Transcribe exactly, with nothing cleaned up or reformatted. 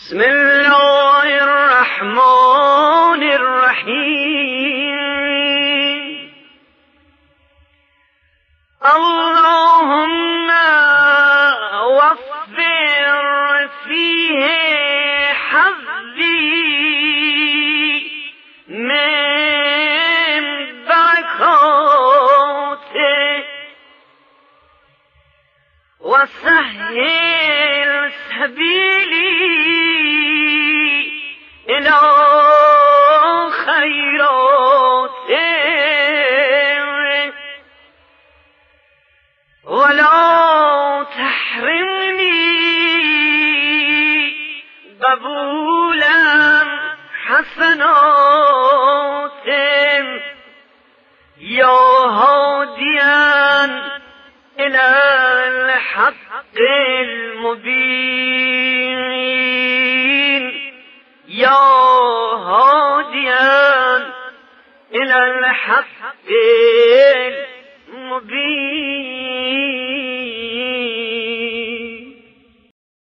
بسم الله الرحمن الرحيم. اللهم وفر فيه حظي من بركاته وسهل سبيلي إلى خيراته ولا تحرمني قبولا حسناته يا هاديا إلى الحق المبين يا هاديا إلى الحق المبين.